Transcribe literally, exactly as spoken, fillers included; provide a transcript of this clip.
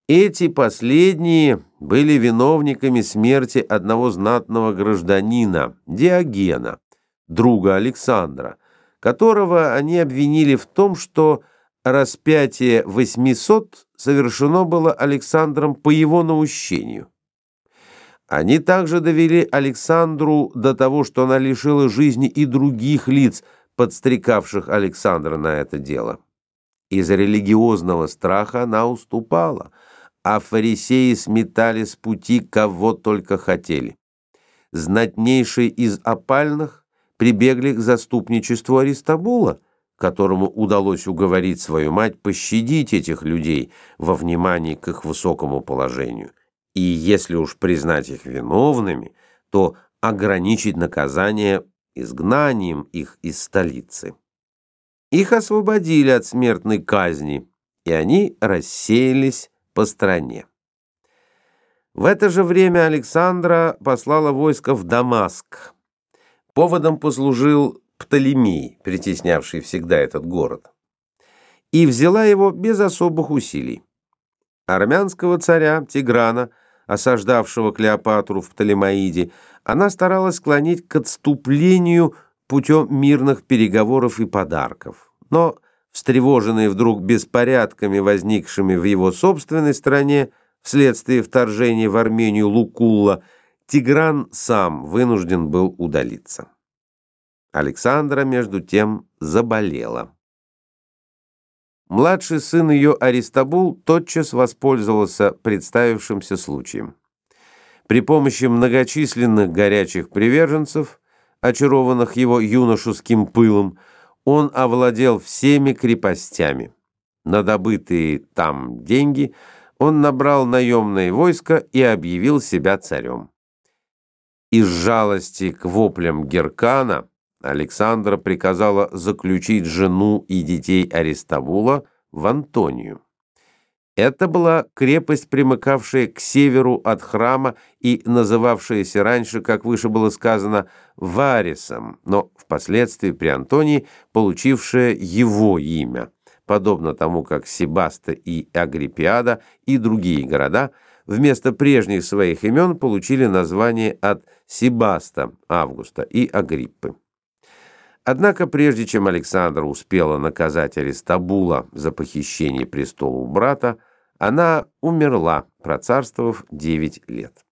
Эти последние были виновниками смерти одного знатного гражданина, Диогена, друга Александра, которого они обвинили в том, что распятие восьмисот совершено было Александром по его наущению. Они также довели Александру до того, что она лишила жизни и других лиц, подстрекавших Александра на это дело. Из религиозного страха она уступала, а фарисеи сметали с пути кого только хотели. Знатнейшие из опальных прибегли к заступничеству Аристобула, которому удалось уговорить свою мать пощадить этих людей во внимании к их высокому положению, и если уж признать их виновными, то ограничить наказание изгнанием их из столицы. Их освободили от смертной казни, и они рассеялись по стране. В это же время Александра послала войско в Дамаск. Поводом послужил Птолемей, притеснявший всегда этот город, и взяла его без особых усилий. Армянского царя Тиграна, осаждавшего Клеопатру в Птолемаиде, она старалась склонить к отступлению путем мирных переговоров и подарков. Но, встревоженный вдруг беспорядками, возникшими в его собственной стране вследствие вторжения в Армению Лукулла, Тигран сам вынужден был удалиться. Александра, между тем, заболела. Младший сын ее Аристобул тотчас воспользовался представившимся случаем. При помощи многочисленных горячих приверженцев, очарованных его юношеским пылом, он овладел всеми крепостями. На добытые там деньги он набрал наемное войско и объявил себя царем. Из жалости к воплям Геркана Александра приказала заключить жену и детей Аристобула в Антонию. Это была крепость, примыкавшая к северу от храма и называвшаяся раньше, как выше было сказано, Варисом, но впоследствии при Антонии получившая его имя, подобно тому, как Себаста и Агриппиада и другие города вместо прежних своих имен получили название от Себаста, Августа и Агриппы. Однако, прежде чем Александра успела наказать Аристобула за похищение престола у брата, она умерла, процарствовав девять лет.